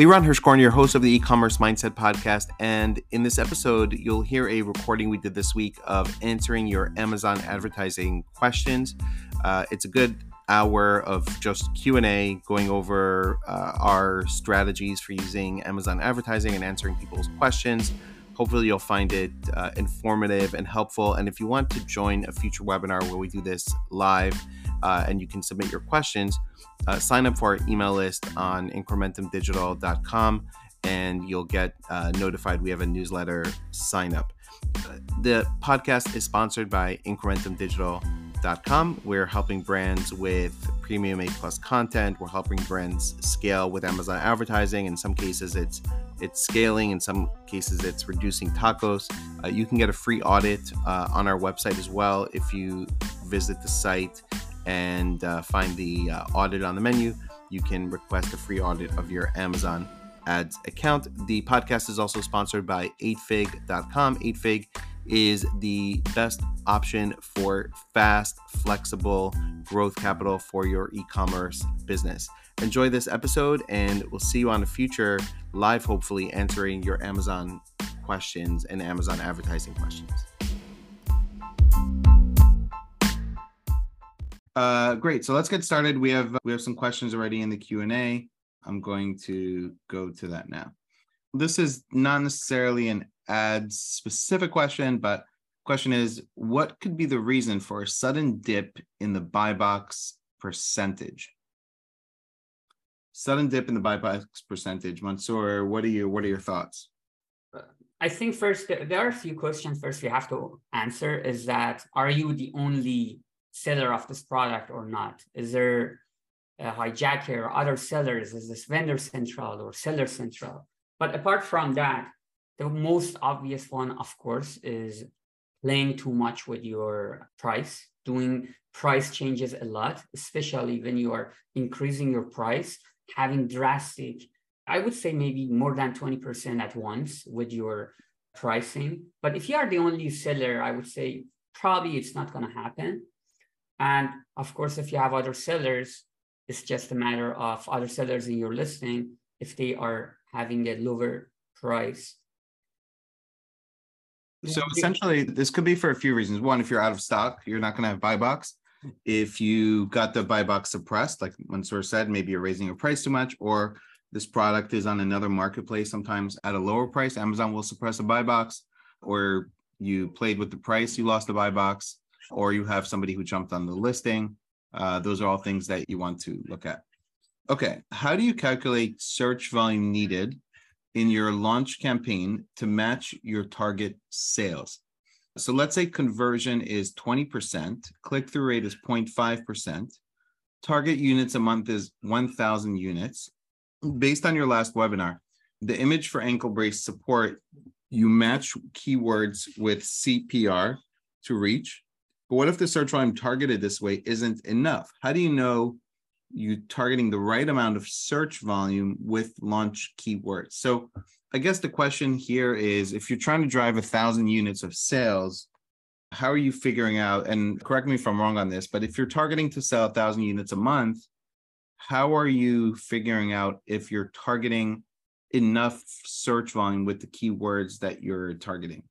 Liran Hirschkorn, your host of the E-commerce Mindset Podcast, and in this episode, you'll hear a recording we did this week of answering your Amazon advertising questions. It's a good hour of just Q&A, going over our strategies for using Amazon advertising and answering people's questions. Hopefully, you'll find it informative and helpful. And if you want to join a future webinar where we do this live and you can submit your questions, sign up for our email list on incrementumdigital.com and you'll get notified. We have a newsletter sign up. The podcast is sponsored by incrementumdigital.com. We're helping brands with premium A+ content. We're helping brands scale with Amazon advertising. In some cases, it's scaling. In some cases, it's reducing tacos. You can get a free audit on our website as well. If you visit the site and find the audit on the menu, you can request a free audit of your Amazon ads account. The podcast is also sponsored by 8fig.com. 8fig is the best option for fast, flexible growth capital for your e-commerce business. Enjoy this episode, and we'll see you on a future live, hopefully answering your Amazon questions and Amazon advertising questions. Great. So let's get started. We have some questions already in the Q&A. I'm going to go to that now. This is not necessarily an ad specific question, but question is, what could be the reason for a sudden dip in the buy box percentage? Sudden dip in the buy box percentage. Mansoor, what are your thoughts? I think first, there are a few questions first we have to answer. Is that, are you the only seller of this product or not? Is there a hijacker or other sellers? Is this vendor central or seller central? But apart from that, the most obvious one, of course, is playing too much with your price, doing price changes a lot, especially when you are increasing your price, having drastic, I would say maybe more than 20% at once with your pricing. But if you are the only seller, I would say probably it's not going to happen. And of course, if you have other sellers, it's just a matter of other sellers in your listing, if they are having a lower price. So essentially, this could be for a few reasons. One, if you're out of stock, you're not going to have buy box. If you got the buy box suppressed, like Mansoor said, maybe you're raising your price too much, or this product is on another marketplace, sometimes at a lower price, Amazon will suppress a buy box, or you played with the price, you lost the buy box, or you have somebody who jumped on the listing. Those are all things that you want to look at. Okay, how do you calculate search volume needed in your launch campaign to match your target sales? So let's say conversion is 20%, click-through rate is 0.5%, target units a month is 1,000 units. Based on your last webinar, the image for ankle brace support, you match keywords with CPR to reach. But what if the search volume targeted this way isn't enough? How do you know you're targeting the right amount of search volume with launch keywords? So I guess the question here is, if you're trying to drive 1,000 units of sales, how are you figuring out, and correct me if I'm wrong on this, but if you're targeting to sell 1,000 units a month, how are you figuring out if you're targeting enough search volume with the keywords that you're targeting?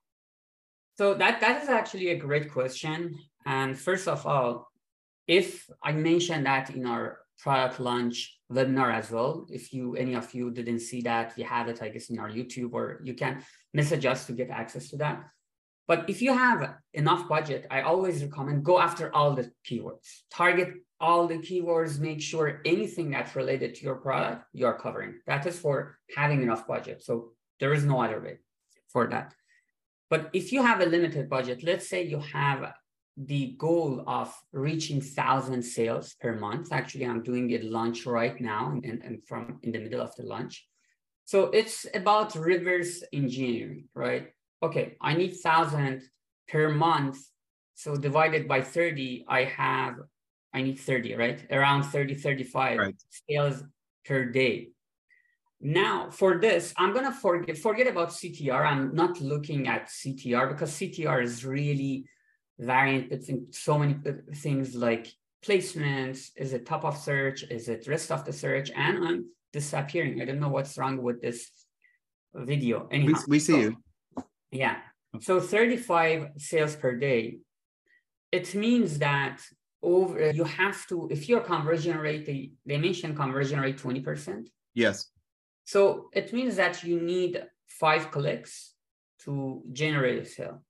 So that is actually a great question. And first of all, if I mentioned that in our product launch webinar as well, if any of you didn't see that, we have it, I guess, in our YouTube, or you can message us to get access to that. But if you have enough budget, I always recommend go after all the keywords, target all the keywords, make sure anything that's related to your product, you are covering. That is for having enough budget. So there is no other way for that. But if you have a limited budget, let's say you have the goal of reaching 1,000 sales per month. Actually, I'm doing a launch right now and from in the middle of the launch. So it's about reverse engineering, right? Okay, I need 1,000 per month. So divided by 30, I need 30, right? Around 30, 35 sales per day. Now, for this, I'm going to forget about CTR. I'm not looking at CTR because CTR is really variant between so many things like placements. Is it top of search? Is it rest of the search? And I'm disappearing. I don't know what's wrong with this video. Anyhow, we see you. Yeah. So 35 sales per day. It means that you have to, if your conversion rate, they mentioned conversion rate 20%. Yes. So it means that you need 5 clicks to generate a sale.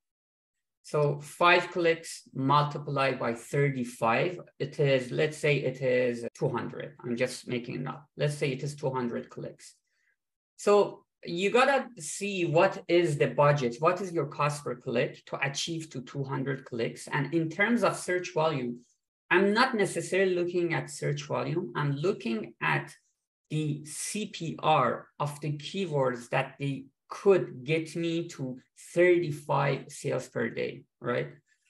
So 5 clicks multiplied by 35, it is, let's say it is 200. I'm just making it up. Let's say it is 200 clicks. So you gotta see what is the budget, what is your cost per click to achieve to 200 clicks. And in terms of search volume, I'm not necessarily looking at search volume. I'm looking at the CPR of the keywords that they could get me to 35 sales per day, right?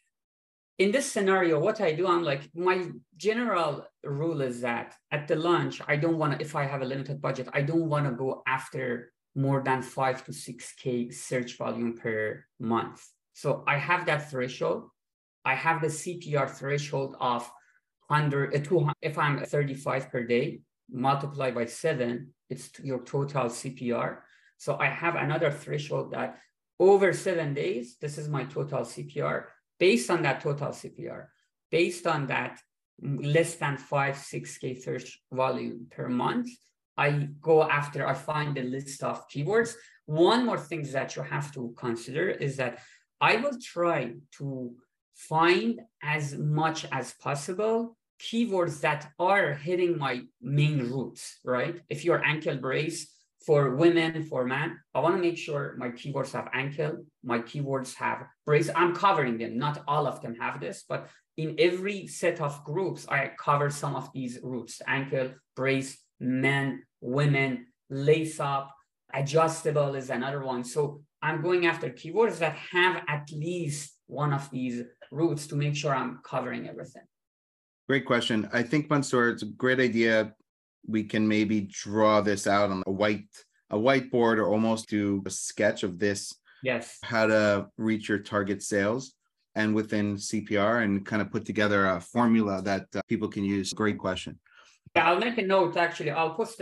In this scenario, what I do, I'm like, my general rule is that at the launch, I don't want to, if I have a limited budget, I don't want to go after more than 5 to 6K search volume per month. So I have that threshold. I have the CPR threshold of 100, 200. If I'm 35 per day, multiplied by 7, it's your total CPR. So I have another threshold that over 7 days, this is my total CPR. Based on that total CPR, based on that less than 5, 6K search volume per month, I go after, I find a list of keywords. One more thing that you have to consider is that I will try to find as much as possible keywords that are hitting my main routes, right? If you're ankle brace for women, for men, I want to make sure my keywords have ankle, my keywords have brace. I'm covering them. Not all of them have this, but in every set of groups, I cover some of these routes: ankle, brace, men, women, lace up, adjustable is another one. So I'm going after keywords that have at least one of these routes to make sure I'm covering everything. Great question. I think, Mansoor, it's a great idea. We can maybe draw this out on a whiteboard, or almost do a sketch of this. Yes. How to reach your target sales and within CPR, and kind of put together a formula that people can use. Great question. Yeah, I'll make a note. Actually, I'll post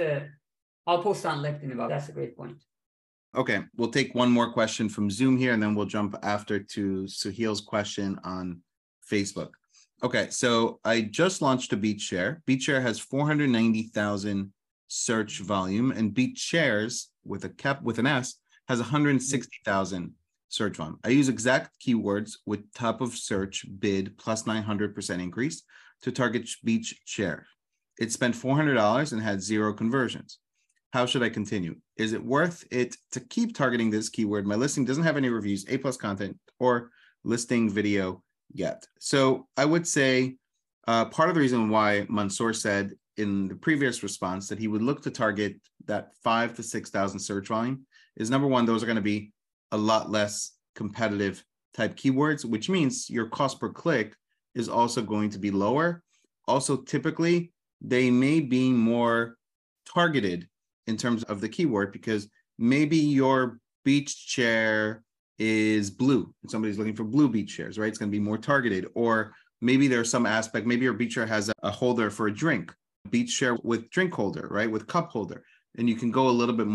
on LinkedIn about. That's a great point. Okay, we'll take one more question from Zoom here, and then we'll jump after to Suhail's question on Facebook. Okay, so I just launched a BeatShare. BeatShare has 490,000 search volume, and BeatShares with an S has 160,000 search volume. I use exact keywords with top of search bid plus 900% increase to target BeatShare. It spent $400 and had 0 conversions. How should I continue? Is it worth it to keep targeting this keyword? My listing doesn't have any reviews, A+ content, or listing video yet. So I would say part of the reason why Mansoor said in the previous response that he would look to target that 5,000 to 6,000 search volume is, number one, those are going to be a lot less competitive type keywords, which means your cost per click is also going to be lower. Also, typically, they may be more targeted in terms of the keyword, because maybe your BeatShare is blue and somebody's looking for blue BeatShares, right? It's going to be more targeted. Or maybe there's some aspect, maybe your BeatShare has a holder for a drink, BeatShare with drink holder, right? With cup holder. And you can go a little bit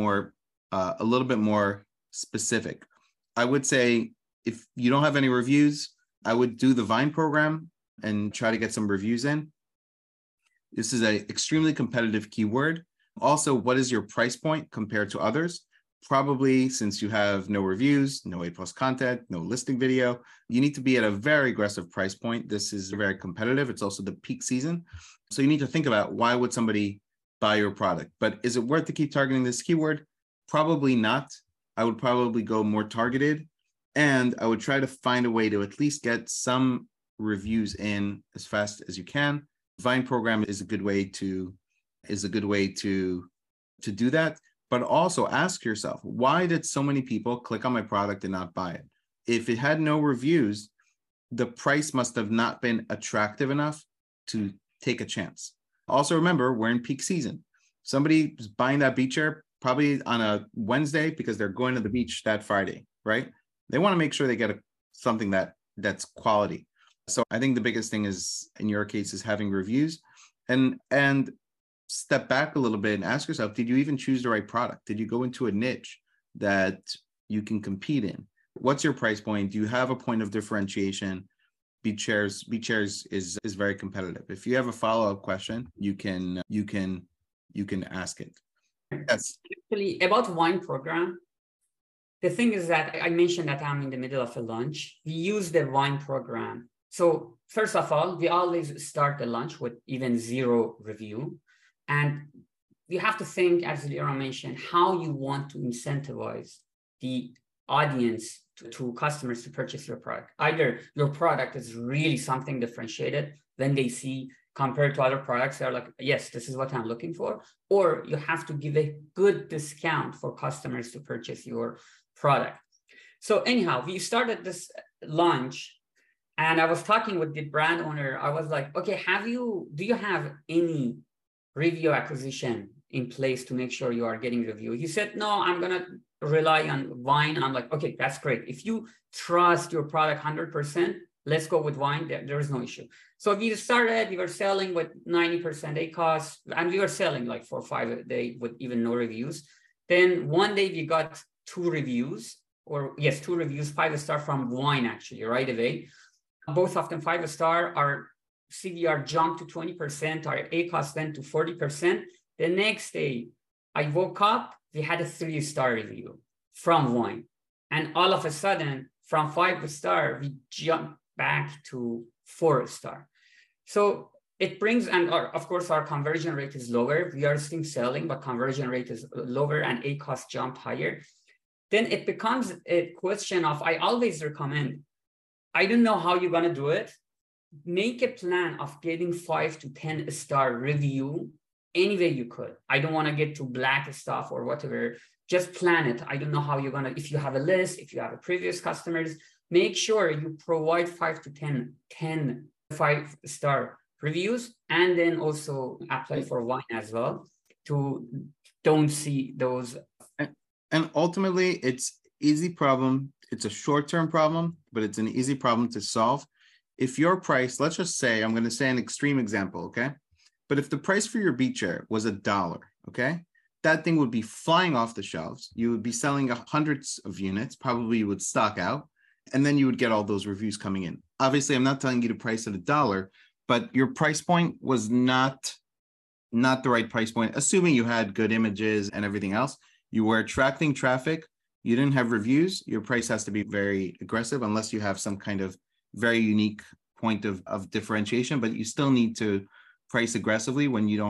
more specific. I would say if you don't have any reviews, I would do the Vine program and try to get some reviews in. This is an extremely competitive keyword. Also, what is your price point compared to others? Probably, since you have no reviews, no A+ content, no listing video, you need to be at a very aggressive price point. This is very competitive. It's also the peak season. So you need to think about, why would somebody buy your product? But is it worth to keep targeting this keyword? Probably not. I would probably go more targeted, and I would try to find a way to at least get some reviews in as fast as you can. Vine program is a good way to do that. But also ask yourself, why did so many people click on my product and not buy it? If it had no reviews, the price must have not been attractive enough to take a chance. Also, remember, we're in peak season. Somebody's buying that BeatShare probably on a Wednesday because they're going to the beach that Friday, right? They want to make sure they get something that's quality. So I think the biggest thing is, in your case, is having reviews. And step back a little bit and ask yourself, did you even choose the right product? Did you go into a niche that you can compete in? What's your price point? Do you have a point of differentiation? BeatShares is very competitive. If you have a follow-up question, you can ask it. Yes. Actually, about wine program, the thing is that I mentioned that I'm in the middle of a launch. We use the wine program. So first of all, we always start the launch with even 0 review. And you have to think, as Liran mentioned, how you want to incentivize the audience to customers to purchase your product. Either your product is really something differentiated, then they see compared to other products, they're like, yes, this is what I'm looking for. Or you have to give a good discount for customers to purchase your product. So anyhow, we started this launch and I was talking with the brand owner. I was like, okay, do you have any review acquisition in place to make sure you are getting review? He said, no, I'm going to rely on Wine. I'm like, okay, that's great. If you trust your product 100%, let's go with Wine. There is no issue. So we were selling with 90% ACoS, and we were selling like 4 or 5 a day with even no reviews. Then one day we got 2 reviews, 2 reviews, 5-star from Wine actually right away. Both of them 5-star. Our CDR jumped to 20%, our ACoS went to 40%. The next day, I woke up, we had a 3-star review from Wine. And all of a sudden, from 5-star, we jumped back to 4-star. So it brings, and of course, our conversion rate is lower. We are still selling, but conversion rate is lower and ACoS jump higher. Then it becomes a question of, I always recommend, I don't know how you're going to do it. Make a plan of getting 5 to 10-star review any way you could. I don't want to get to black stuff or whatever. Just plan it. I don't know how you're going to, if you have a list, if you have a previous customers, make sure you provide 5 to 10 5-star reviews, and then also apply for Wine as well to don't see those. And ultimately, it's easy problem. It's a short-term problem, but it's an easy problem to solve. If your price, let's just say, I'm going to say an extreme example, okay? But if the price for your BeatShare was $1, okay? That thing would be flying off the shelves. You would be selling hundreds of units. Probably you would stock out, and then you would get all those reviews coming in. Obviously, I'm not telling you to price at $1, but your price point was not the right price point, assuming you had good images and everything else. You were attracting traffic. You didn't have reviews. Your price has to be very aggressive unless you have some kind of very unique point of differentiation, but you still need to price aggressively when you don't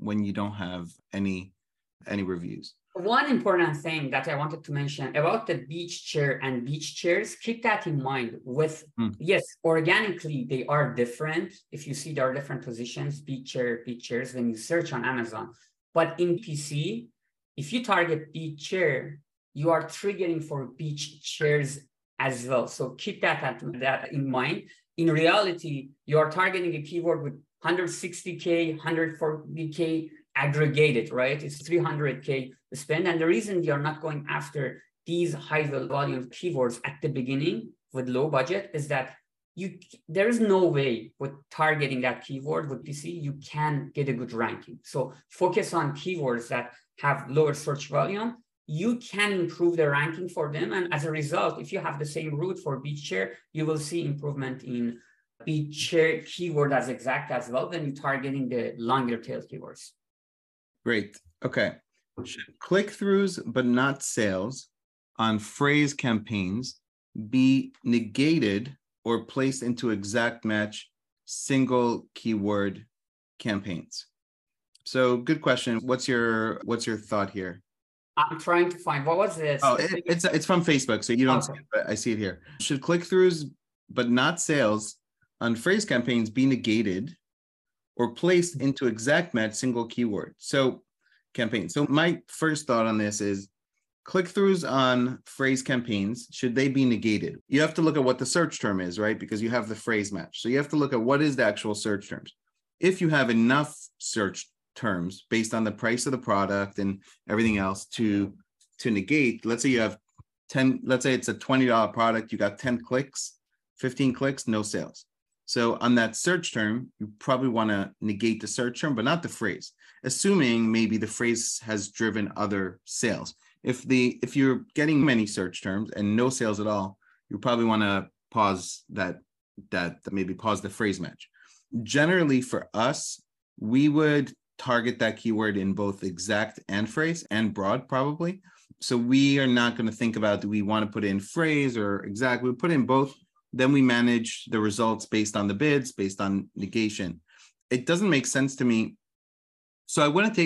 have any reviews. One important thing that I wanted to mention about the BeatShare and BeatShares, keep that in mind with, yes, organically, they are different. If you see there are different positions, BeatShares, when you search on Amazon. But in PC, if you target BeatShare, you are triggering for BeatShares as well. So keep that in mind. In reality, you are targeting a keyword with 160K, 140K aggregated, right? It's 300K spend. And the reason you're not going after these high volume keywords at the beginning with low budget is that there is no way with targeting that keyword with PC, you can get a good ranking. So focus on keywords that have lower search volume. You can improve the ranking for them. And as a result, if you have the same route for BeatShare, you will see improvement in BeatShare keyword as exact as well when you're targeting the longer tail keywords. Great. Okay. Should click-throughs, but not sales, on phrase campaigns be negated or placed into exact match single keyword campaigns? So good question. What's your thought here? I'm trying to find, what was this? Oh, it's from Facebook, so you don't see it, but I see it here. Should click-throughs, but not sales, on phrase campaigns be negated or placed into exact match single keyword? So campaign. So my first thought on this is click-throughs on phrase campaigns, should they be negated? You have to look at what the search term is, right? Because you have the phrase match. So you have to look at what is the actual search terms. If you have enough search terms based on the price of the product and everything else to negate, let's say you have 10, let's say it's a $20 product, you got 10 clicks, 15 clicks, no sales. So on that search term, you probably want to negate the search term, but not the phrase, assuming maybe the phrase has driven other sales. If you're getting many search terms and no sales at all, you probably want to pause that maybe pause the phrase match. Generally for us, we would target that keyword in both exact and phrase and broad probably. So we are not going to think about, do we want to put in phrase or exact? We put in both. Then we manage the results based on the bids, based on negation. It doesn't make sense to me. So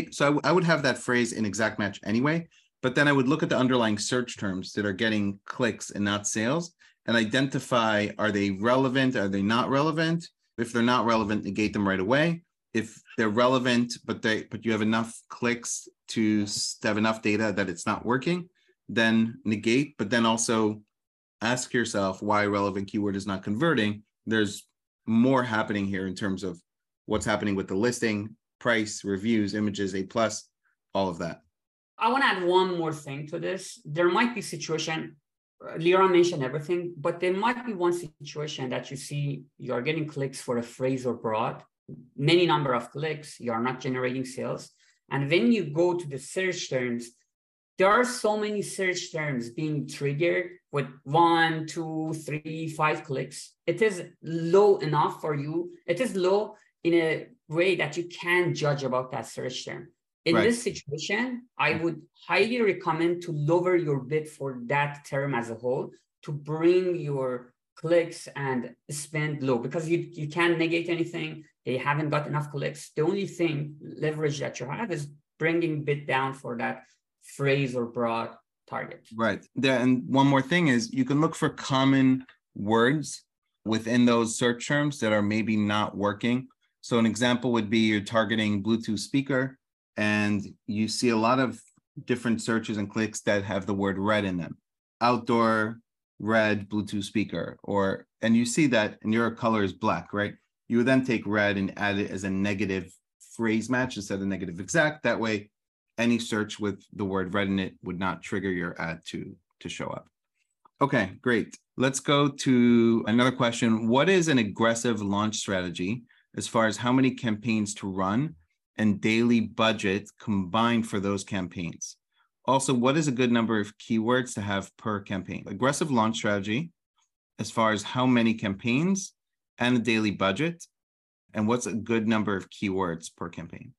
I would have that phrase in exact match anyway, but then I would look at the underlying search terms that are getting clicks and not sales and identify, are they relevant? Are they not relevant? If they're not relevant, negate them right away. If they're relevant, but you have enough clicks to have enough data that it's not working, then negate, but then also ask yourself why relevant keyword is not converting. There's more happening here in terms of what's happening with the listing, price, reviews, images, A+, all of that. I want to add one more thing to this. There might be situation, Liran mentioned everything, but there might be one situation that you see you are getting clicks for a phrase or broad, many number of clicks, you are not generating sales. And when you go to the search terms, there are so many search terms being triggered with 1, 2, 3, 5 clicks. It is low enough for you. It is low in a way that you can judge about that search term. In this situation, I would highly recommend to lower your bid for that term as a whole to bring your clicks and spend low, because you can't negate anything. They haven't got enough clicks. The only thing, leverage that you have is bringing bid down for that phrase or broad target. Right. And one more thing is you can look for common words within those search terms that are maybe not working. So an example would be you're targeting Bluetooth speaker and you see a lot of different searches and clicks that have the word red in them. Outdoor, red, Bluetooth speaker, and you see that, and your color is black, right? You would then take red and add it as a negative phrase match instead of negative exact. That way, any search with the word red in it would not trigger your ad to show up. Okay, great. Let's go to another question. What is an aggressive launch strategy as far as how many campaigns to run and daily budget combined for those campaigns? Also, what is a good number of keywords to have per campaign? Aggressive launch strategy as far as how many campaigns and a daily budget, and what's a good number of keywords per campaign?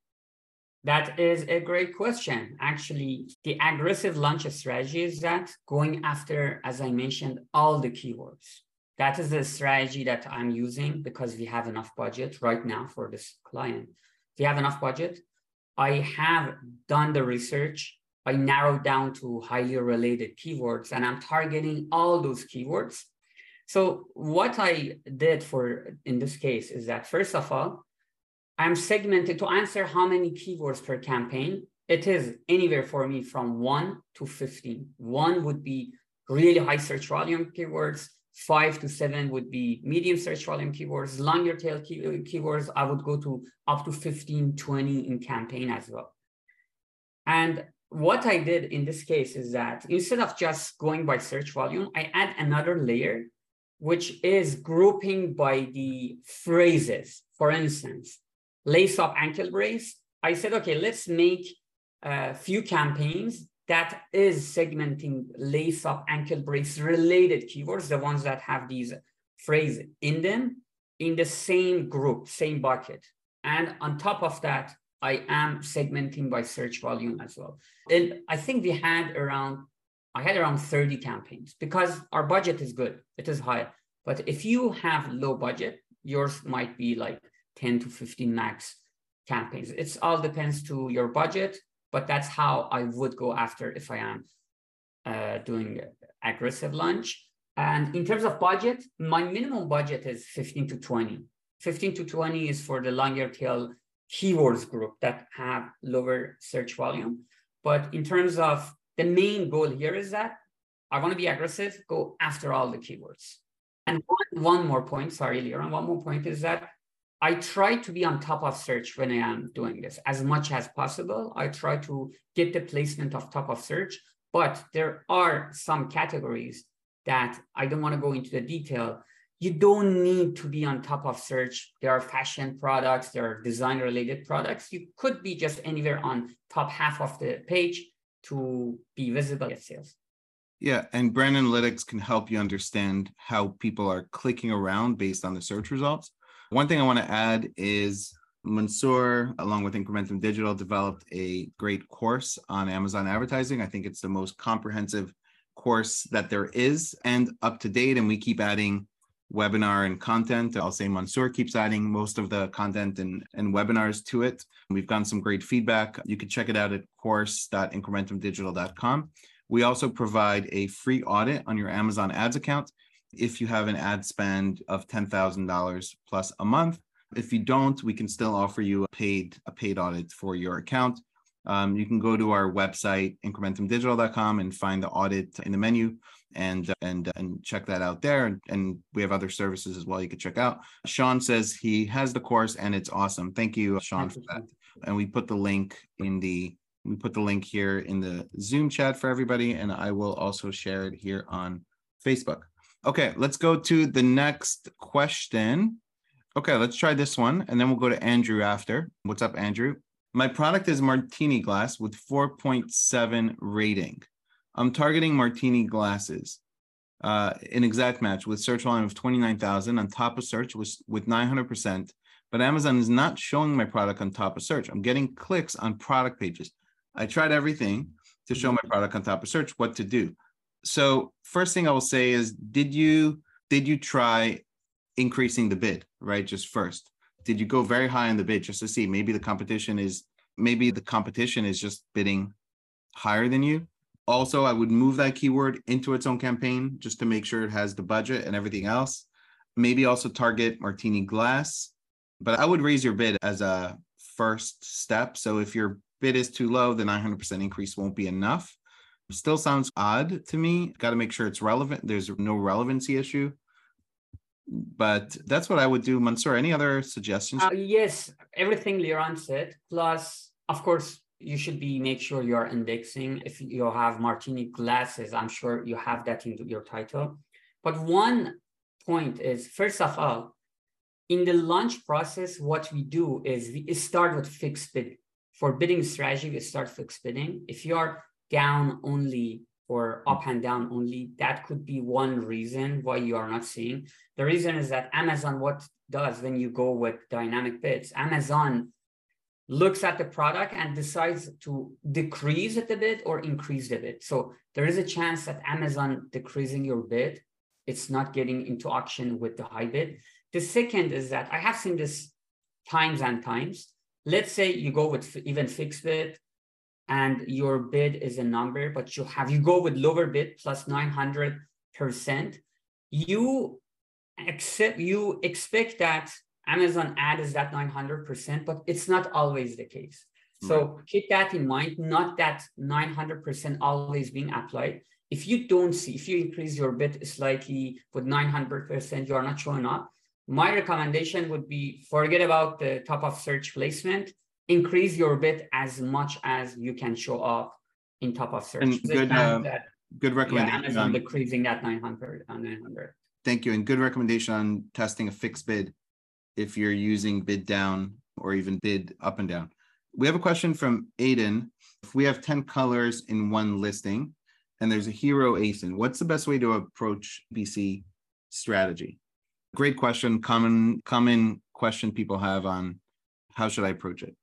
That is a great question. Actually, the aggressive launch strategy is that going after, as I mentioned, all the keywords. That is the strategy that I'm using because we have enough budget right now for this client. We have enough budget. I have done the research. I narrowed down to highly related keywords and I'm targeting all those keywords. So what I did in this case is that, first of all, I'm segmented to answer how many keywords per campaign. It is anywhere for me from 1 to 15. 1 would be really high search volume keywords. 5 to 7 would be medium search volume keywords. Longer tail keywords, I would go to up to 15, 20 in campaign as well. And what I did in this case is that instead of just going by search volume, I add another layer, which is grouping by the phrases. For instance, lace up ankle brace. I said, okay, let's make a few campaigns that is segmenting lace up ankle brace related keywords, the ones that have these phrases in them, in the same group, same bucket. And on top of that, I am segmenting by search volume as well. And I think I had around 30 campaigns because our budget is good. It is high. But if you have low budget, yours might be like 10 to 15 max campaigns. It all depends to your budget, but that's how I would go after if I am doing aggressive launch. And in terms of budget, my minimum budget is 15 to 20. 15 to 20 is for the longer tail keywords group that have lower search volume. But in terms of the main goal here is that I want to be aggressive, go after all the keywords. And one more point, sorry, Liran, one more point is that I try to be on top of search when I am doing this as much as possible. I try to get the placement of top of search, but there are some categories that I don't want to go into the detail. you don't need to be on top of search. There are fashion products, there are design related products. You could be just anywhere on top half of the page to be visible at sales. Yeah, and brand analytics can help you understand how people are clicking around based on the search results. One thing I want to add is Mansoor, along with Incrementum Digital, developed a great course on Amazon advertising. I think it's the most comprehensive course that there is and up to date. And we keep adding webinar and content. I'll say Mansoor keeps adding most of the content and webinars to it. We've gotten some great feedback. You can check it out at course.incrementumdigital.com. We also provide a free audit on your Amazon ads account if you have an ad spend of $10,000 plus a month. If you don't, we can still offer you a paid audit for your account. You can go to our website, incrementumdigital.com, and find the audit in the menu and check that out there. And we have other services as well you could check out. Sean says he has the course and it's awesome. Thank you, Sean, for that. And we put the link here in the Zoom chat for everybody, and I will also share it here on Facebook. Okay, let's go to the next question. Okay, let's try this one, and then we'll go to Andrew after. What's up, Andrew? My product is Martini glass with 4.7 rating. I'm targeting Martini glasses. An exact match with search volume of 29,000 on top of search with 900%, but Amazon is not showing my product on top of search. I'm getting clicks on product pages. I tried everything to show my product on top of search. What to do? So first thing I will say is, did you try increasing the bid, right? Just first, did you go very high on the bid just to see maybe the competition is just bidding higher than you? Also, I would move that keyword into its own campaign just to make sure it has the budget and everything else. Maybe also target Martini glass, but I would raise your bid as a first step. So if your bid is too low, the 900% increase won't be enough. Still sounds odd to me. Got to make sure it's relevant. There's no relevancy issue. But that's what I would do. Mansoor, any other suggestions? Yes, everything Liran said. Plus, of course, you should make sure you're indexing. If you have Martini glasses, I'm sure you have that in your title. But one point is, first of all, in the launch process, what we do is we start with fixed bidding. For bidding strategy, we start fixed bidding. If you are down only or up and down only, that could be one reason why you are not seeing. The reason is that Amazon, what does when you go with dynamic bids, Amazon looks at the product and decides to decrease the bid or increase the bid. So there is a chance that Amazon decreasing your bid, it's not getting into auction with the high bid. The second is that I have seen this times and times. Let's say you go with even fixed bid and your bid is a number, but you go with lower bid plus 900%. You expect that Amazon ad is that 900%, but it's not always the case. So keep that in mind, not that 900% always being applied. If you increase your bid slightly with 900%, you are not showing up. My recommendation would be forget about the top of search placement, increase your bid as much as you can show up in top of search. And good recommendation. Yeah, Amazon decreasing that 900. Thank you. And good recommendation on testing a fixed bid if you're using bid down or even bid up and down. We have a question from Aiden. If we have 10 colors in one listing and there's a hero ASIN, what's the best way to approach BC strategy? Great question. Common question people have on how should I approach it?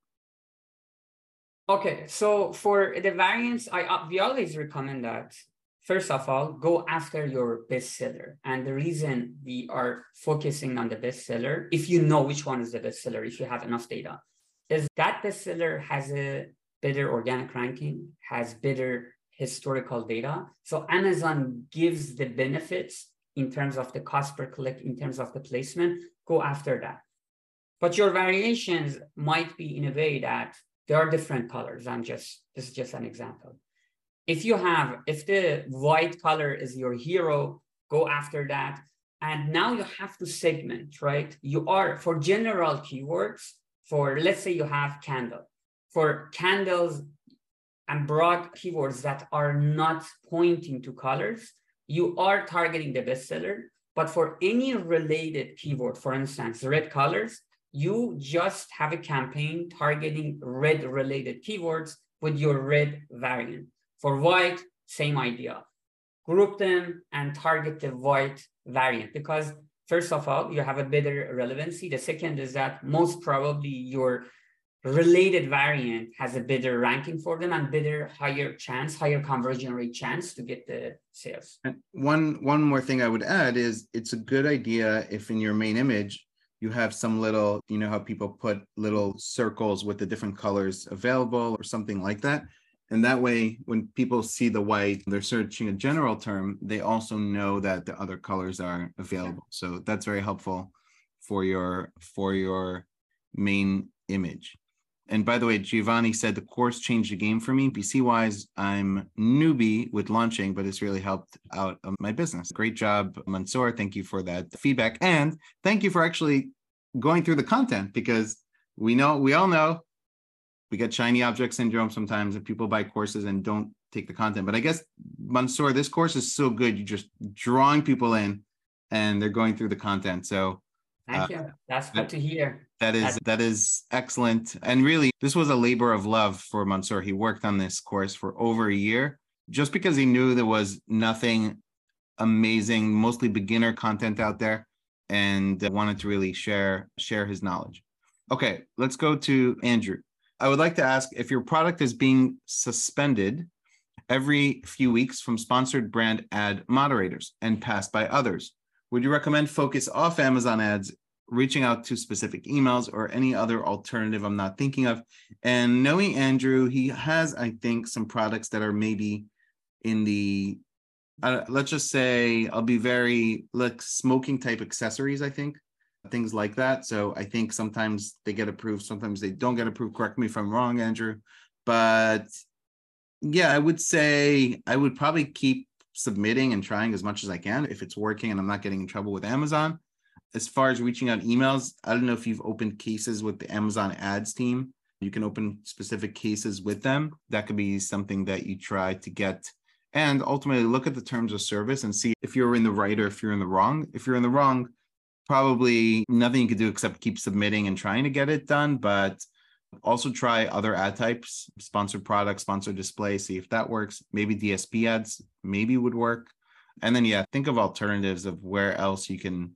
Okay, so for the variants, we always recommend that, first of all, go after your bestseller. And the reason we are focusing on the bestseller, if you know which one is the bestseller, if you have enough data, is that bestseller has a better organic ranking, has better historical data. So Amazon gives the benefits in terms of the cost per click, in terms of the placement, go after that. But your variations might be in a way that there are different colors. This is just an example. If the white color is your hero, go after that. And now you have to segment, right? For general keywords, let's say you have candle. For candles and broad keywords that are not pointing to colors, you are targeting the bestseller. But for any related keyword, for instance, red colors, you just have a campaign targeting red related keywords with your red variant. For white, same idea. Group them and target the white variant, because first of all, you have a better relevancy. The second is that most probably your related variant has a better ranking for them and better, higher conversion rate chance to get the sales. And one more thing I would add is it's a good idea if in your main image you have some little, you know how people put little circles with the different colors available or something like that. And that way, when people see the white, they're searching a general term, they also know that the other colors are available. So that's very helpful for your main image. And by the way, Giovanni said the course changed the game for me. BC-wise, I'm newbie with launching, but it's really helped out my business. Great job, Mansoor. Thank you for that feedback. And thank you for actually going through the content, because we all know we get shiny object syndrome sometimes if people buy courses and don't take the content. But I guess, Mansoor, this course is so good. You're just drawing people in and they're going through the content. So thank you. That's good to hear. That is excellent. And really, this was a labor of love for Mansoor. He worked on this course for over a year just because he knew there was nothing amazing, mostly beginner content out there, and wanted to really share his knowledge. Okay, let's go to Andrew. I would like to ask if your product is being suspended every few weeks from sponsored brand ad moderators and passed by others. Would you recommend focus off Amazon ads, reaching out to specific emails, or any other alternative I'm not thinking of? And knowing Andrew, he has, I think, some products that are maybe in the, let's just say, I'll be very like smoking type accessories, I think, things like that. So I think sometimes they get approved, sometimes they don't get approved. Correct me if I'm wrong, Andrew. But yeah, I would say I would probably keep submitting and trying as much as I can if it's working and I'm not getting in trouble with Amazon. As far as reaching out emails, I don't know if you've opened cases with the Amazon ads team. You can open specific cases with them. That could be something that you try to get. And ultimately look at the terms of service and see if you're in the right or if you're in the wrong. If you're in the wrong, probably nothing you can do except keep submitting and trying to get it done. But also try other ad types, sponsored products, sponsored display, see if that works. Maybe DSP ads maybe would work. And then, yeah, think of alternatives of where else you can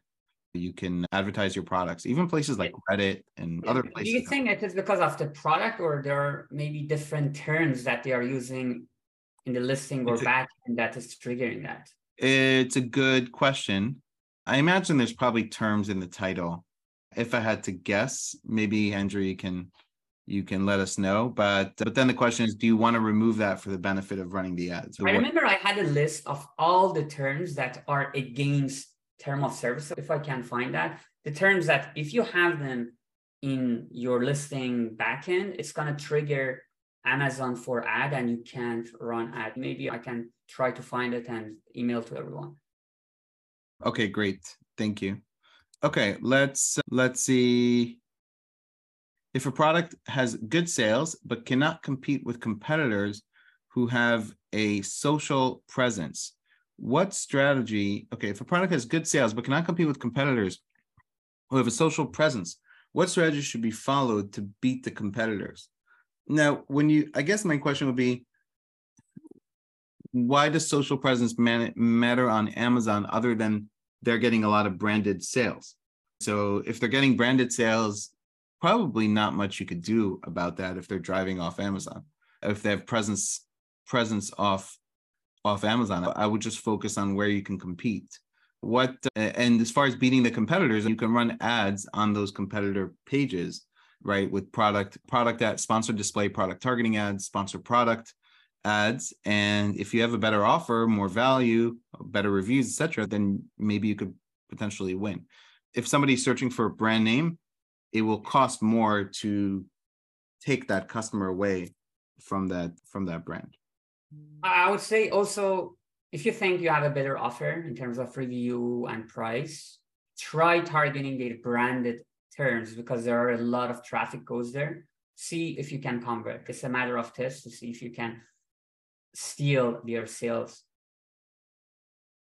advertise your products, even places like Reddit and other places. Do you think it is because of the product, or there are maybe different terms that they are using in the listing or back end that is triggering that? It's a good question. I imagine there's probably terms in the title. If I had to guess, maybe Andrew, you can let us know. But then the question is, do you want to remove that for the benefit of running the ads? I remember I had a list of all the terms that are against term of service. If I can find that, the terms that if you have them in your listing backend, it's going to trigger Amazon for ad and you can't run ad. Maybe I can try to find it and email to everyone. Okay, great. Thank you. Okay, let's see. If a product has good sales but cannot compete with competitors who have a social presence, what strategy? Okay, if a product has good sales but cannot compete with competitors who have a social presence, what strategy should be followed to beat the competitors? Now, I guess my question would be, why does social presence matter on Amazon other than they're getting a lot of branded sales? So if they're getting branded sales, probably not much you could do about that if they're driving off Amazon. If they have presence off Amazon, I would just focus on where you can compete. And as far as beating the competitors, you can run ads on those competitor pages, right? With product ads, sponsored display, product targeting ads, sponsored product ads. And if you have a better offer, more value, better reviews, etc., then maybe you could potentially win. If somebody's searching for a brand name, it will cost more to take that customer away from that brand. I would say also, if you think you have a better offer in terms of review and price, try targeting their branded terms, because there are a lot of traffic goes there. See if you can convert. It's a matter of test to see if you can steal their sales.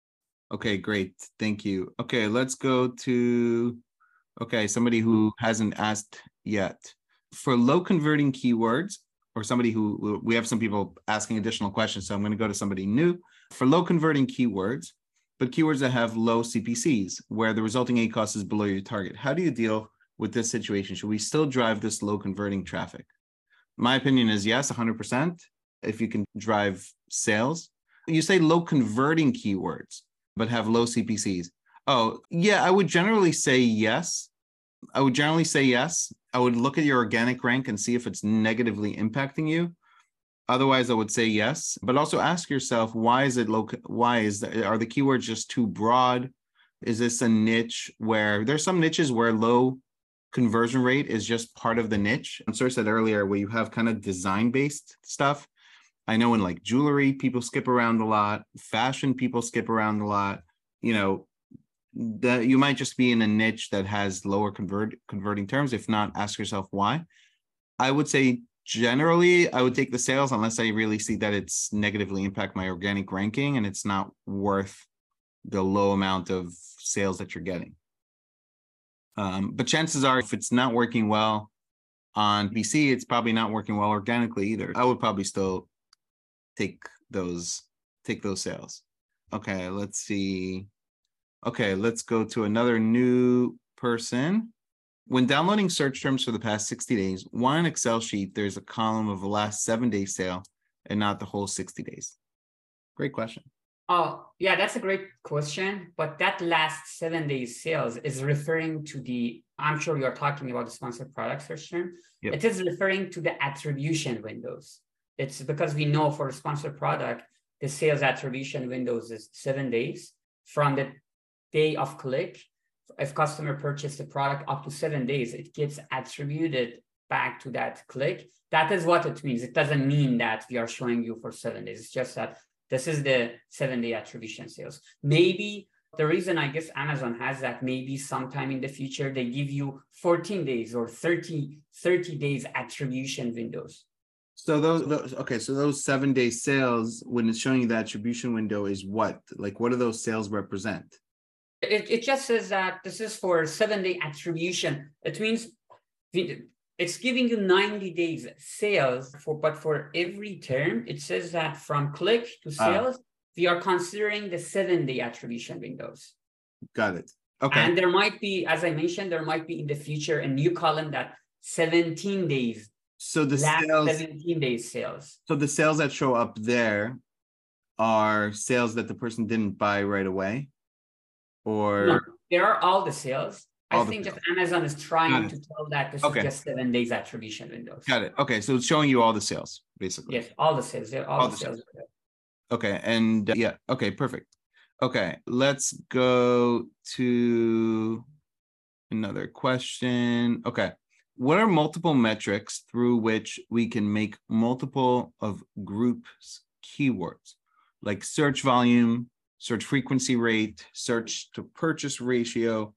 Okay, great. Thank you. Okay, let's go to, okay, somebody who hasn't asked yet. For low converting keywords, or somebody who, we have some people asking additional questions, so I'm going to go to somebody new. For low converting keywords, but keywords that have low CPCs, where the resulting ACoS is below your target, how do you deal with this situation? Should we still drive this low converting traffic? My opinion is yes, 100%. If you can drive sales, you say low converting keywords, but have low CPCs. Oh, yeah, I would generally say yes. I would look at your organic rank and see if it's negatively impacting you. Otherwise, I would say yes, but also ask yourself, why is it low? Are the keywords just too broad? Is this a niche where there's some niches where low conversion rate is just part of the niche? And sort of said earlier, where you have kind of design-based stuff. I know in like jewelry, people skip around a lot. Fashion, people skip around a lot. You know, you might just be in a niche that has lower converting terms. If not, ask yourself why. I would say generally, I would take the sales unless I really see that it's negatively impact my organic ranking and it's not worth the low amount of sales that you're getting. But chances are, if it's not working well on BC, it's probably not working well organically either. I would probably still take those sales. Okay, let's see. Okay, let's go to another new person. When downloading search terms for the past 60 days, why on Excel sheet there's a column of the last 7-day sale and not the whole 60 days? Great question. Oh, yeah, that's a great question. But that last 7 days sales is referring to the, I'm sure you're talking about the sponsored product search term. Yep. It is referring to the attribution windows. It's because we know for a sponsored product, the sales attribution windows is 7 days from the day of click. If customer purchased the product up to 7 days, it gets attributed back to that click. That is what it means. It doesn't mean that we are showing you for 7 days. It's just that this is the 7-day attribution sales. Maybe the reason I guess Amazon has that, maybe sometime in the future, they give you 14 days or 30 days attribution windows. So those 7-day sales, when it's showing you the attribution window, is what? Like, what do those sales represent? It just says that this is for 7-day attribution. It means it's giving you 90 days sales but for every term, it says that from click to sales, we are considering the 7-day attribution windows. Got it. Okay. And there might be, as I mentioned, there might be in the future a new column that 17 days. So the last sales, 17 days sales. So the sales that show up there are sales that the person didn't buy right away? Or no, there are all the sales. I think just Amazon is trying to tell that this is just 7 days attribution windows. Got it. Okay, so it's showing you all the sales, basically. Yes, all the sales. All the sales. Okay, and yeah, okay, perfect. Okay, let's go to another question. Okay, what are multiple metrics through which we can make multiple of groups keywords, like search volume, search frequency rate, search to purchase ratio?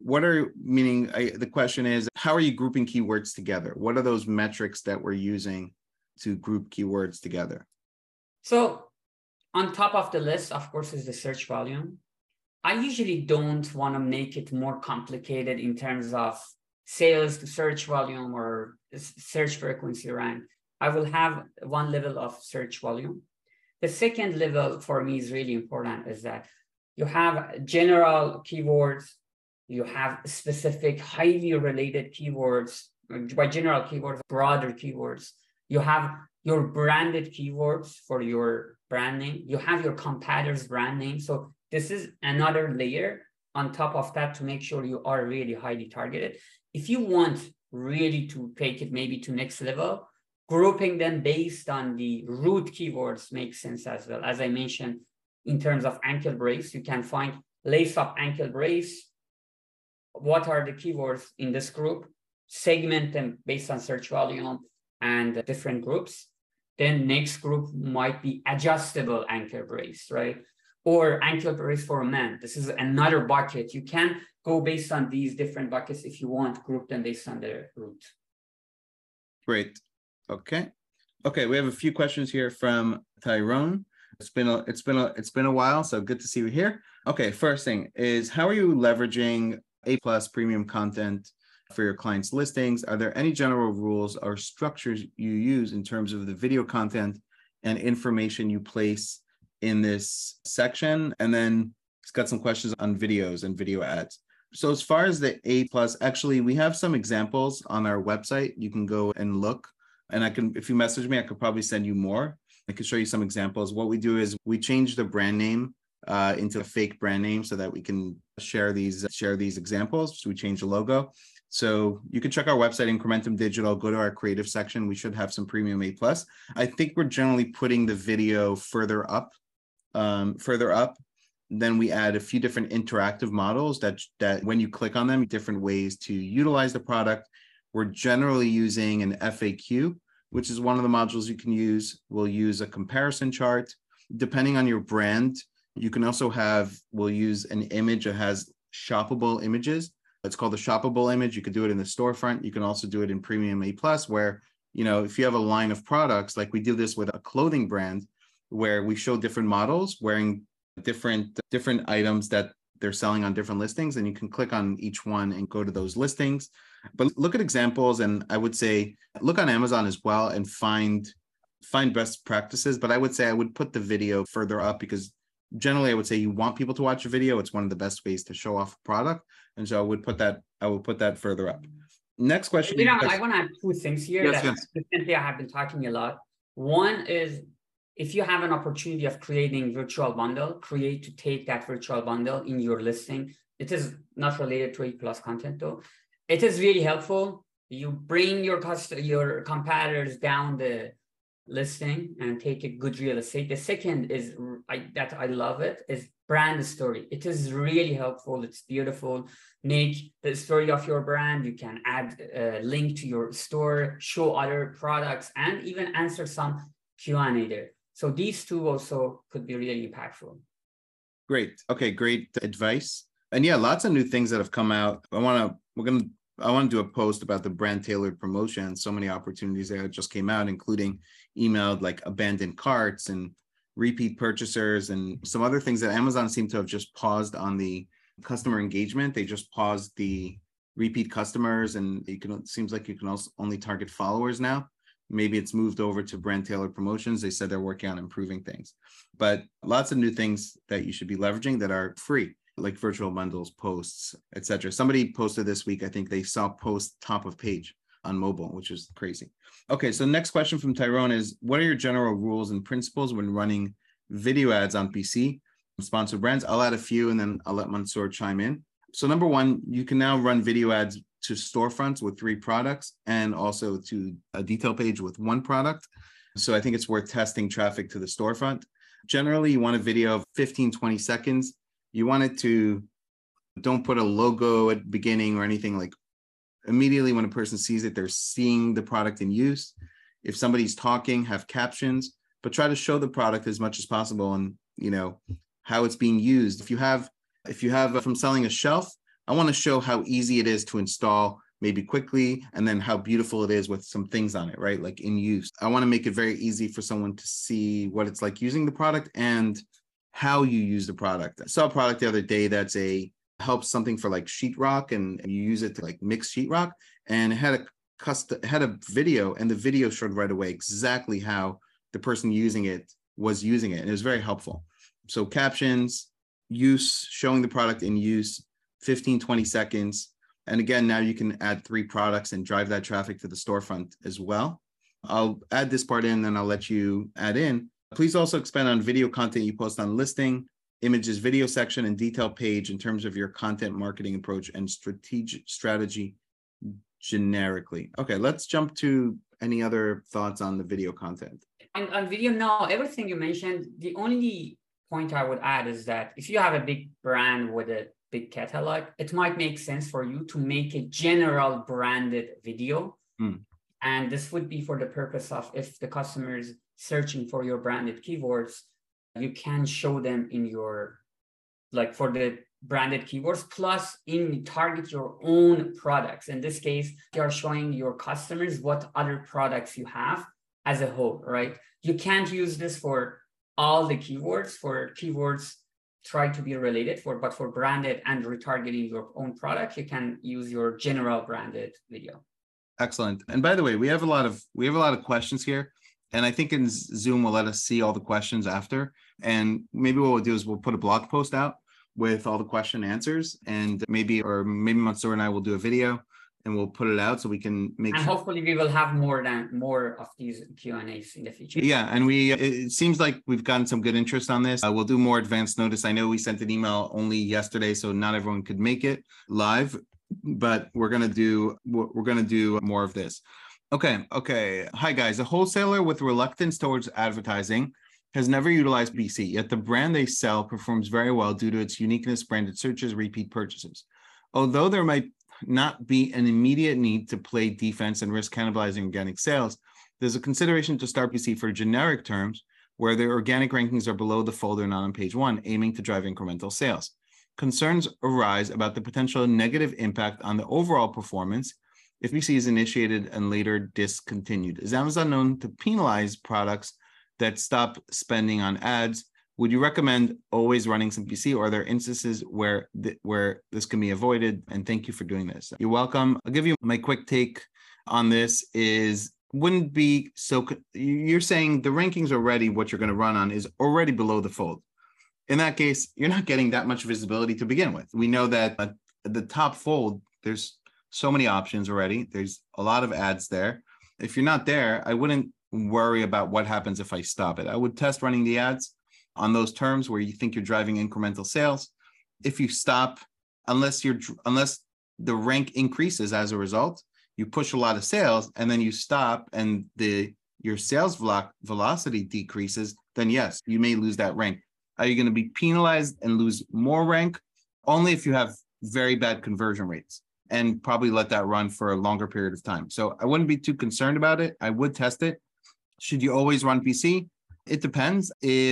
The question is, how are you grouping keywords together? What are those metrics that we're using to group keywords together? So on top of the list, of course, is the search volume. I usually don't want to make it more complicated in terms of sales to search volume or search frequency rank. I will have one level of search volume. The second level for me is really important, is that you have general keywords, you have specific highly related keywords. By general keywords, broader keywords. You have your branded keywords for your branding. You have your competitors' brand name. So this is another layer on top of that to make sure you are really highly targeted. If you want really to take it maybe to next level, grouping them based on the root keywords makes sense as well. As I mentioned, in terms of ankle brace, you can find lace up ankle brace. What are the keywords in this group? Segment them based on search volume and different groups. Then next group might be adjustable ankle brace, right? Or ankle brace for men. This is another bucket. You can go based on these different buckets if you want, group them based on their root. Great. Okay. Okay, we have a few questions here from Tyrone. It's been a while, so good to see you here. Okay, first thing is, how are you leveraging A+ premium content for your clients' listings? Are there any general rules or structures you use in terms of the video content and information you place in this section? And then it's got some questions on videos and video ads. So as far as the A+, actually, we have some examples on our website. You can go and look, and if you message me, I could probably send you more. I can show you some examples. What we do is we change the brand name into a fake brand name so that we can share these examples. So we change the logo. So you can check our website, Incrementum Digital, go to our creative section. We should have some premium A+. I think we're generally putting the video further up. Then we add a few different interactive models that when you click on them, different ways to utilize the product. We're generally using an FAQ, which is one of the modules you can use. We'll use a comparison chart. Depending on your brand, you can also we'll use an image that has shoppable images. It's called a shoppable image. You could do it in the storefront. You can also do it in Premium A+, where, if you have a line of products, like we do this with a clothing brand, where we show different models wearing different items that they're selling on different listings, and you can click on each one and go to those listings. But look at examples, and I would say look on Amazon as well and find best practices. But I would say I would put the video further up, because generally I would say you want people to watch a video. It's one of the best ways to show off a product, and so I would put that further up. Next question. I want to add two things here yes. Recently I have been talking a lot. One is, if you have an opportunity of creating virtual bundle, to take that virtual bundle in your listing. It is not related to A+ content though. It is really helpful. You bring your competitors down the listing and take a good real estate. The second is I love it, is brand story. It is really helpful. It's beautiful. Make the story of your brand. You can add a link to your store, show other products, and even answer some Q&A there. So these two also could be really impactful. Great. Okay, great advice. And yeah, lots of new things that have come out. I want to do a post about the brand tailored promotion. So many opportunities that just came out, including emailed like abandoned carts and repeat purchasers and some other things that Amazon seemed to have just paused on the customer engagement. They just paused the repeat customers, and it seems like you can also only target followers now. Maybe it's moved over to brand tailored promotions. They said they're working on improving things, but lots of new things that you should be leveraging that are free, like virtual bundles, posts, etc. Somebody posted this week, I think they saw post top of page on mobile, which is crazy. Okay, so next question from Tyrone is, what are your general rules and principles when running video ads on PC, sponsored brands? I'll add a few and then I'll let Mansoor chime in. So number one, you can now run video ads to storefronts with 3 products and also to a detail page with 1 product. So I think it's worth testing traffic to the storefront. Generally, you want a video of 15, 20 seconds. You want it to, don't put a logo at the beginning or anything. Like immediately when a person sees it, they're seeing the product in use. If somebody's talking, have captions, but try to show the product as much as possible and how it's being used. If you have from selling a shelf, I want to show how easy it is to install, maybe quickly, and then how beautiful it is with some things on it, right? Like in use. I want to make it very easy for someone to see what it's like using the product and how you use the product. I saw a product the other day that's helps something for like sheetrock, and you use it to like mix sheetrock, and it had a video, and the video showed right away exactly how the person using it was using it, and it was very helpful. So captions, use, showing the product in use, 15, 20 seconds. And again, now you can add 3 products and drive that traffic to the storefront as well. I'll add this part in, and I'll let you add in. Please also expand on video content you post on listing, images, video section, and detail page in terms of your content marketing approach and strategy generically. Okay, let's jump to any other thoughts on the video content. On video, no, everything you mentioned, the only point I would add is that if you have a big brand with a big catalog, it might make sense for you to make a general branded video. And this would be for the purpose of, if the customer is searching for your branded keywords, you can show them in your, like for the branded keywords, plus target your own products. In this case, you are showing your customers what other products you have as a whole, right? You can't use this for all the keywords. For keywords, try to be related but for branded and retargeting your own product, you can use your general branded video. Excellent. And by the way, we have a lot of questions here. And I think in Zoom will let us see all the questions after. And maybe what we'll do is we'll put a blog post out with all the question answers, and maybe Mansoor and I will do a video and we'll put it out so we can make sure. Hopefully we will have more of these Q&As in the future. Yeah, and it seems like we've gotten some good interest on this. We'll do more advanced notice. I know we sent an email only yesterday, so not everyone could make it live, but we're gonna do more of this. Okay. Hi guys. A wholesaler with reluctance towards advertising has never utilized PPC, yet the brand they sell performs very well due to its uniqueness, branded searches, repeat purchases. Although there might not be an immediate need to play defense and risk cannibalizing organic sales, there's a consideration to start PPC for generic terms where the organic rankings are below the fold or not on page 1, aiming to drive incremental sales. Concerns arise about the potential negative impact on the overall performance if PPC is initiated and later discontinued. Is Amazon known to penalize products that stop spending on ads? Would you recommend always running some PPC, or are there instances where this can be avoided? And thank you for doing this. You're welcome. I'll give you my quick take on this. Wouldn't be so, you're saying the rankings already, what you're going to run on is already below the fold. In that case, you're not getting that much visibility to begin with. We know that at the top fold, there's so many options already. There's a lot of ads there. If you're not there, I wouldn't worry about what happens if I stop it. I would test running the ads on those terms where you think you're driving incremental sales. If you stop, unless the rank increases as a result, you push a lot of sales and then you stop and your sales velocity decreases, then yes, you may lose that rank. Are you going to be penalized and lose more rank? Only if you have very bad conversion rates, and probably let that run for a longer period of time. So I wouldn't be too concerned about it. I would test it. Should you always run PPC? It depends.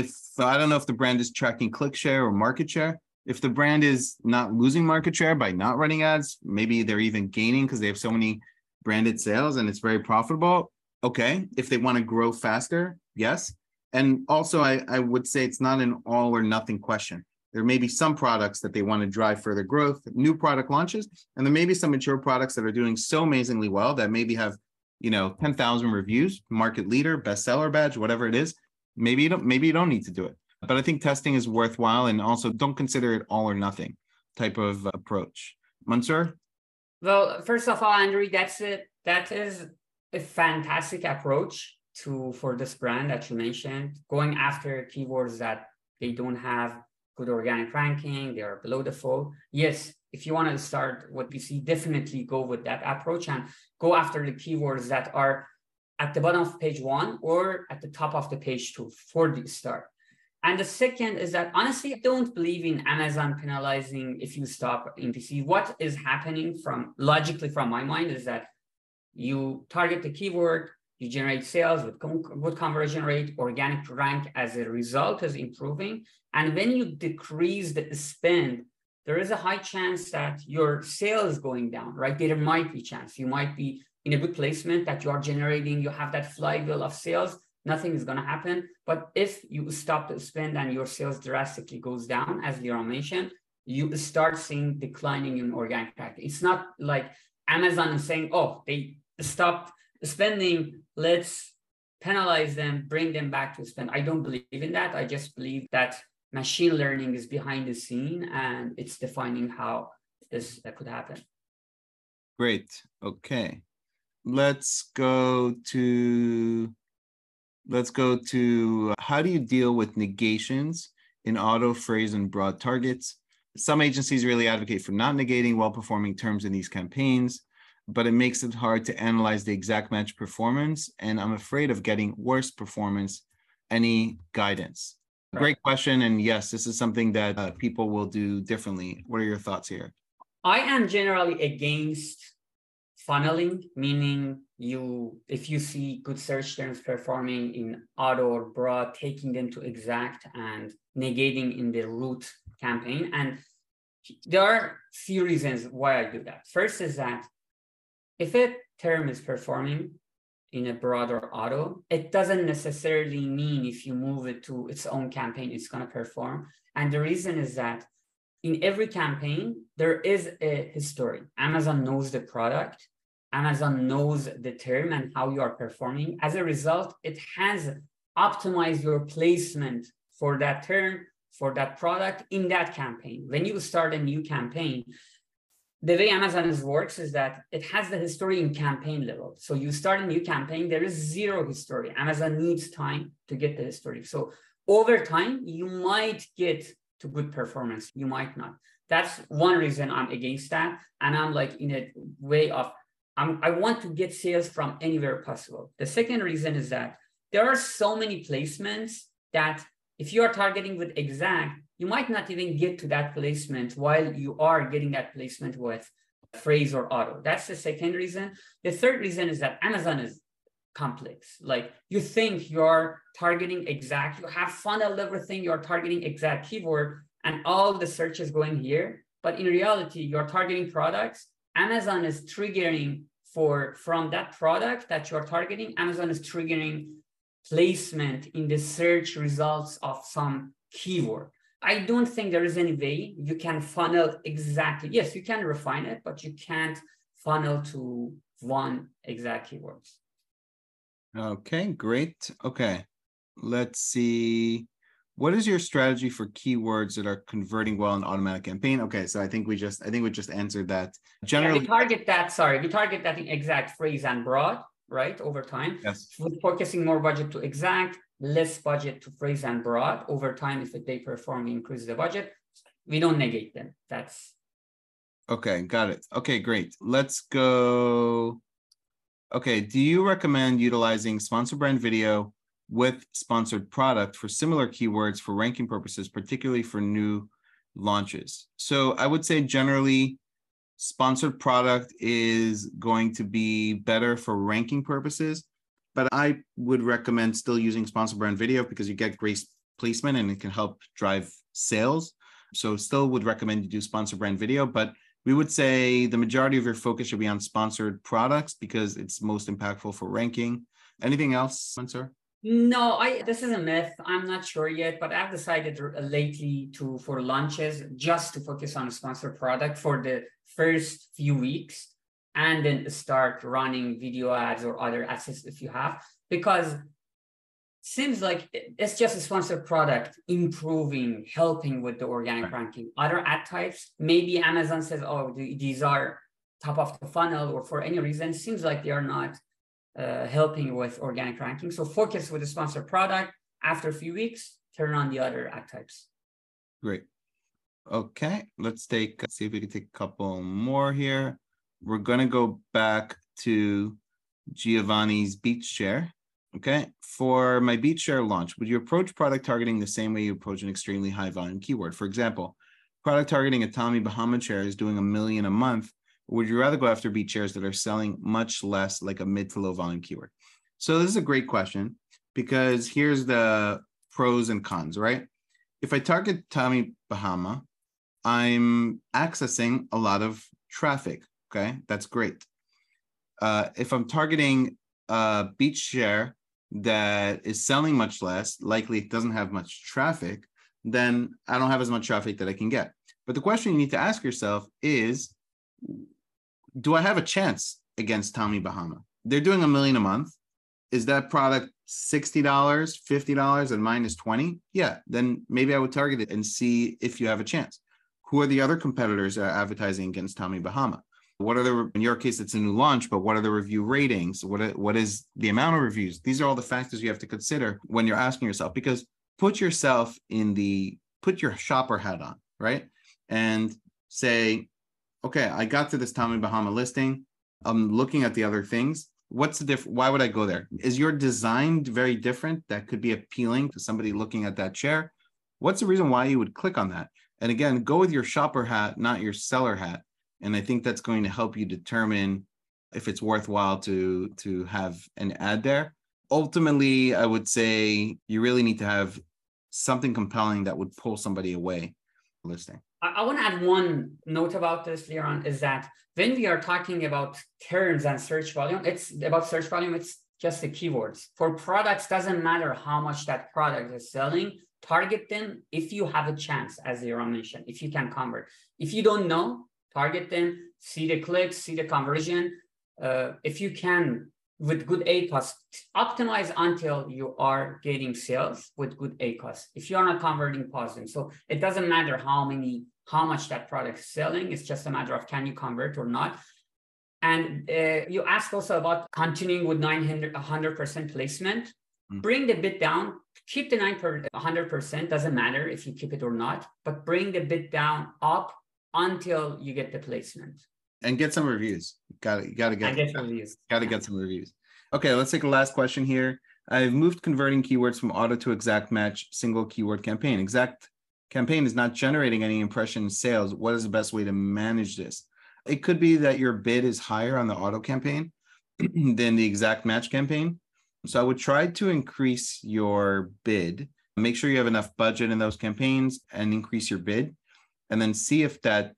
I don't know if the brand is tracking click share or market share. If the brand is not losing market share by not running ads, maybe they're even gaining because they have so many branded sales and it's very profitable. Okay. If they want to grow faster, yes. And also I would say it's not an all or nothing question. There may be some products that they want to drive further growth, new product launches, and there may be some mature products that are doing so amazingly well that maybe have 10,000 reviews, market leader, bestseller badge, whatever it is. Maybe you don't need to do it. But I think testing is worthwhile, and also don't consider it all or nothing type of approach. Mansoor? Well, first of all, Andrew, that is a fantastic approach for this brand that you mentioned, going after keywords that they don't have good organic ranking, they are below the fold. Yes, if you want to start with PPC, definitely go with that approach and go after the keywords that are at the bottom of page 1 or at the top of the page 2 for the start. And the second is that, honestly, I don't believe in Amazon penalizing if you stop in PPC. What is happening logically from my mind is that you target the keyword, you generate sales with good conversion rate, organic rank as a result is improving. And when you decrease the spend, there is a high chance that your sales is going down, right? There might be chance. You might be in a good placement that you are generating, you have that flywheel of sales, nothing is going to happen. But if you stop the spend and your sales drastically goes down, as Liran mentioned, you start seeing declining in organic rank. It's not like Amazon is saying, oh, they stopped spending, let's penalize them, bring them back to spend. I don't believe in that. I just believe that machine learning is behind the scene and it's defining how this could happen. Great. Okay. Let's go to how do you deal with negations in auto, phrase, and broad targets? Some agencies really advocate for not negating well-performing terms in these campaigns, but it makes it hard to analyze the exact match performance, and I'm afraid of getting worse performance. Any guidance? Right. Great question, and yes, this is something that people will do differently. What are your thoughts here? I am generally against funneling, meaning if you see good search terms performing in auto or broad, taking them to exact and negating in the root campaign. And there are few reasons why I do that. First is that if a term is performing, in a broader auto, it doesn't necessarily mean if you move it to its own campaign, it's going to perform. And the reason is that in every campaign, there is a history. Amazon knows the product. Amazon knows the term and how you are performing. As a result, it has optimized your placement for that term, for that product in that campaign. When you start a new campaign, the way Amazon works is that it has the history in campaign level. So you start a new campaign, there is zero history. Amazon needs time to get the history. So over time, you might get to good performance, you might not. That's one reason I'm against that. And I'm like in a way of, I want to get sales from anywhere possible. The second reason is that there are so many placements that if you are targeting with exact, you might not even get to that placement while you are getting that placement with phrase or auto. That's the second reason. The third reason is that Amazon is complex. Like you think you're targeting exact, you have funneled everything, you're targeting exact keyword and all the searches going here. But in reality, you're targeting products. Amazon is triggering from that product that you're targeting, Amazon is triggering placement in the search results of some keyword. I don't think there is any way you can funnel exactly. Yes, you can refine it, but you can't funnel to one exact keywords. Okay, great. Okay, let's see. What is your strategy for keywords that are converting well in automatic campaign? Okay, so I think we just answered that. Generally, we target that in exact, phrase, and broad, right? Over time. Yes. We're focusing more budget to exact, less budget to phrase and broad. Over time, if they perform, we increase the budget. We don't negate them. That's okay. Got it. Okay, great. Let's go. Okay, do you recommend utilizing sponsor brand video with sponsored product for similar keywords for ranking purposes, particularly for new launches? So I would say generally sponsored product is going to be better for ranking purposes, but I would recommend still using sponsor brand video because you get great placement and it can help drive sales. So still would recommend you do sponsor brand video, but we would say the majority of your focus should be on sponsored products because it's most impactful for ranking. Anything else, Mansoor? No, this is a myth. I'm not sure yet, but I've decided lately for launches just to focus on a sponsored product for the first few weeks and then start running video ads or other assets if you have, because seems like it's just a sponsored product improving, helping with the organic ranking. Other ad types, maybe Amazon says, oh, these are top of the funnel, or for any reason, seems like they are not helping with organic ranking. So focus with the sponsored product. After a few weeks, turn on the other ad types. Great. Okay, let's see if we can take a couple more here. We're going to go back to Giovanni's BeatShare. Okay, for my BeatShare launch, would you approach product targeting the same way you approach an extremely high volume keyword? For example, product targeting a Tommy Bahama chair is doing $1 million a month. Or would you rather go after BeatShares that are selling much less, like a mid to low volume keyword? So this is a great question because here's the pros and cons, right? If I target Tommy Bahama, I'm accessing a lot of traffic. Okay, that's great. If I'm targeting BeatShare that is selling much less, likely it doesn't have much traffic, then I don't have as much traffic that I can get. But the question you need to ask yourself is, do I have a chance against Tommy Bahama? They're doing $1 million a month. Is that product $60, $50, and mine is $20? Yeah, then maybe I would target it and see if you have a chance. Who are the other competitors that are advertising against Tommy Bahama? What are in your case, it's a new launch, but what are the review ratings? What is the amount of reviews? These are all the factors you have to consider when you're asking yourself, because put your shopper hat on, right? And say, okay, I got to this Tommy Bahama listing. I'm looking at the other things. What's the difference? Why would I go there? Is your design very different that could be appealing to somebody looking at that chair? What's the reason why you would click on that? And again, go with your shopper hat, not your seller hat. And I think that's going to help you determine if it's worthwhile to have an ad there. Ultimately, I would say you really need to have something compelling that would pull somebody away listing. I want to add one note about this, Liran, is that when we are talking about terms and search volume, it's about search volume, it's just the keywords. For products, doesn't matter how much that product is selling, target them if you have a chance, as Yaron mentioned, if you can convert. If you don't know, target them, see the clicks, see the conversion. If you can, with good ACoS, optimize until you are getting sales with good ACoS. If you are not converting, pause them. So it doesn't matter how much that product is selling. It's just a matter of can you convert or not. And you asked also about continuing with 100% placement. Bring the bid down, keep the 100%, doesn't matter if you keep it or not, but bring the bid down up until you get the placement. And get some reviews. Got to get reviews. Got to get some reviews. Okay, let's take a last question here. I've moved converting keywords from auto to exact match single keyword campaign. Exact campaign is not generating any impression sales. What is the best way to manage this? It could be that your bid is higher on the auto campaign than the exact match campaign. So I would try to increase your bid, make sure you have enough budget in those campaigns and increase your bid, and then see if that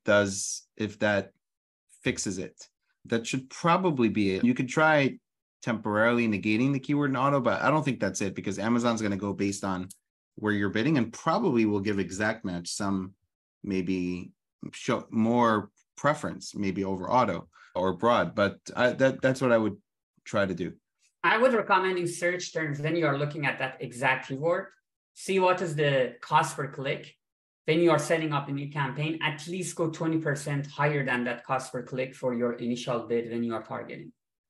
fixes it. That should probably be it. You could try temporarily negating the keyword in auto, but I don't think that's it because Amazon's going to go based on where you're bidding and probably will give exact match some maybe show more preference maybe over auto or broad, but that's what I would try to do. I would recommend in search terms, then you are looking at that exact keyword, see what is the cost per click. Then you are setting up a new campaign, at least go 20% higher than that cost per click for your initial bid when you are targeting.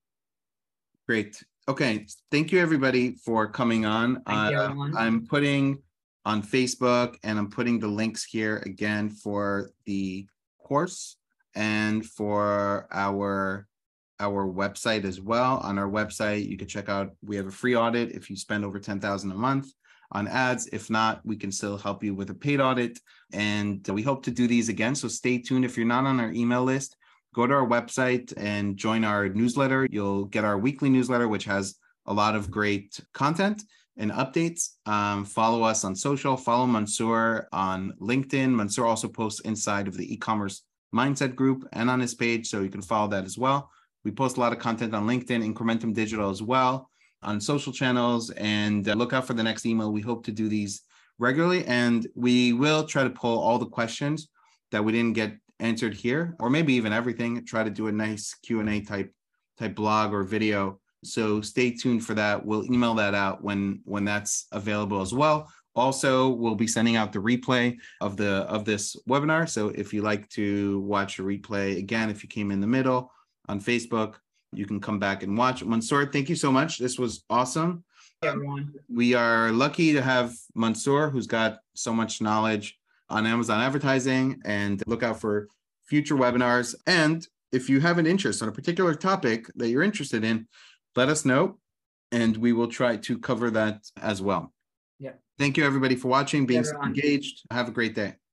Great. Okay. Thank you everybody for coming on. Thank you, everyone. I'm putting on Facebook and I'm putting the links here again for the course and for our website as well. On our website, you can check out, we have a free audit if you spend over 10,000 a month on ads. If not, we can still help you with a paid audit. And we hope to do these again. So stay tuned. If you're not on our email list, go to our website and join our newsletter. You'll get our weekly newsletter, which has a lot of great content and updates. Follow us on social, follow Mansoor on LinkedIn. Mansoor also posts inside of the e-commerce mindset group and on his page. So you can follow that as well. We post a lot of content on LinkedIn, Incrementum Digital as well, on social channels, and look out for the next email. We hope to do these regularly, and we will try to pull all the questions that we didn't get answered here, or maybe even everything, try to do a nice Q&A type blog or video. So stay tuned for that. We'll email that out when that's available as well. Also, we'll be sending out the replay of this webinar. So if you like to watch a replay, again, if you came in the middle on Facebook, you can come back and watch. Mansoor, thank you so much. This was awesome. Everyone. We are lucky to have Mansoor, who's got so much knowledge on Amazon advertising, and look out for future webinars. And if you have an interest on a particular topic that you're interested in, let us know, and we will try to cover that as well. Yeah. Thank you, everybody, for watching, being so engaged. Have a great day.